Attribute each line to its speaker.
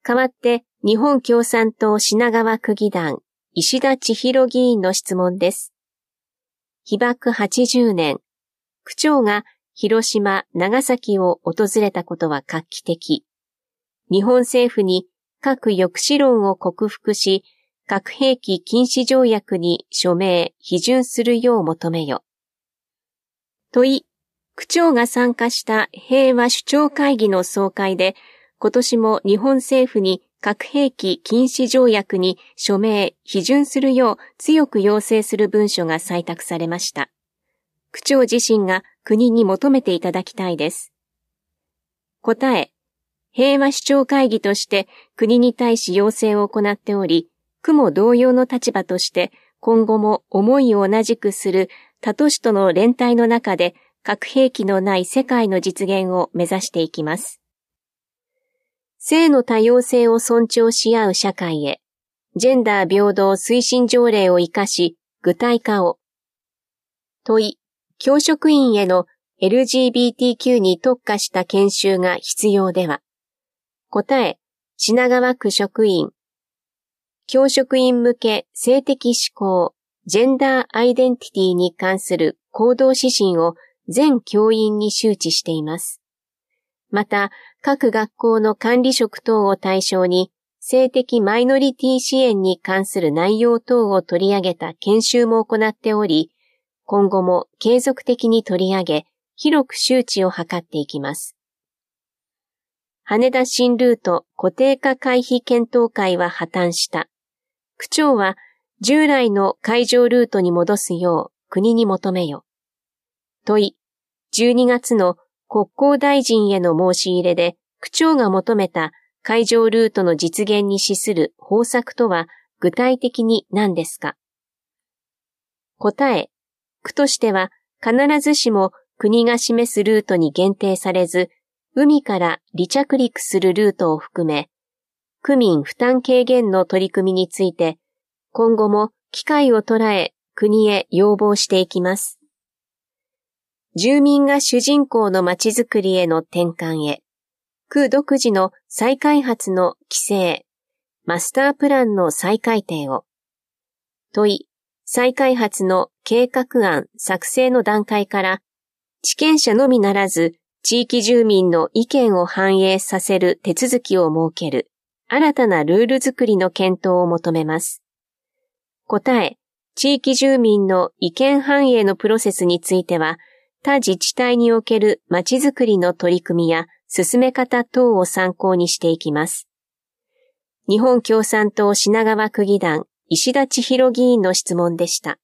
Speaker 1: 代わって日本共産党品川区議団石田千尋議員の質問です。被爆80年、区長が広島、長崎を訪れたことは画期的。日本政府に核抑止論を克服し、核兵器禁止条約に署名・批准するよう求めよ。問い、区長が参加した平和首長会議の総会で、今年も日本政府に核兵器禁止条約に署名・批准するよう強く要請する文書が採択されました。区長自身が国に求めていただきたいです。答え、平和首長会議として国に対し要請を行っており、区も同様の立場として今後も思いを同じくする他都市との連帯の中で核兵器のない世界の実現を目指していきます。性の多様性を尊重し合う社会へ、ジェンダー平等推進条例を生かし具体化を。問い、教職員への LGBTQ に特化した研修が必要では。答え、品川区職員。教職員向け性的指向、ジェンダーアイデンティティに関する行動指針を全教員に周知しています。また、各学校の管理職等を対象に、性的マイノリティ支援に関する内容等を取り上げた研修も行っており、今後も継続的に取り上げ、広く周知を図っていきます。羽田新ルート固定化回避検討会は破綻した。区長は従来の海上ルートに戻すよう国に求めよ。問い、12月の国交大臣への申し入れで区長が求めた海上ルートの実現に資する方策とは具体的に何ですか。答え、区としては必ずしも国が示すルートに限定されず、海から離着陸するルートを含め、区民負担軽減の取り組みについて、今後も機会を捉え国へ要望していきます。住民が主人公のまちづくりへの転換へ、区独自の再開発の規制、マスタープランの再改定を。問い、再開発の計画案作成の段階から、地権者のみならず、地域住民の意見を反映させる手続きを設ける、新たなルール作りの検討を求めます。答え、地域住民の意見反映のプロセスについては、他自治体におけるまちづくりの取り組みや進め方等を参考にしていきます。日本共産党品川区議団石田千尋議員の質問でした。